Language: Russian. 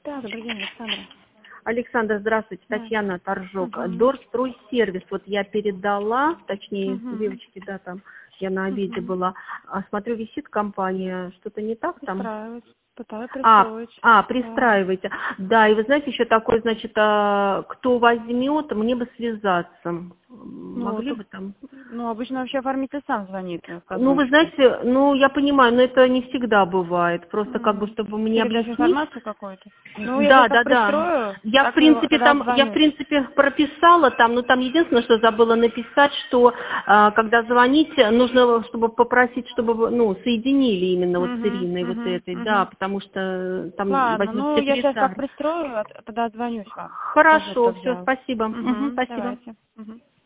Да, добрый день, Александра. Александр, здравствуйте, Да. Татьяна Торжок. Мгм. Дорстройсервис, вот я передала, точнее, Мгм. девочки, да, там, я на обеде Мгм. была, смотрю, висит компания, что-то не так там? Пристраивать. Пытаюсь пристроить. Да. Пристраивайте. Да, и вы знаете, еще такое, значит, кто возьмет, мне бы связаться. Ну, Могли вот, бы там? обычно вообще оформитель сам звонит Ну, вы позвонщику. знаете, ну, я понимаю, но это не всегда бывает. Просто как бы, чтобы мне Передать объяснить. информацию какую-то. Ну, я сейчас Да, как да, да. пристрою, Я в так принципе когда там, я в отзвонюсь. принципе прописала там, но там единственное, что забыла написать, что когда звоните, нужно, чтобы попросить, чтобы ну соединили именно вот с Угу, Ириной вот угу, этой, да, угу. потому что там Ладно, возьмут ну, я сейчас как секретарь. пристрою, тогда отзвонюсь вам. Скажу, Хорошо, кто все, взял. спасибо. Угу, Спасибо. давайте. Угу.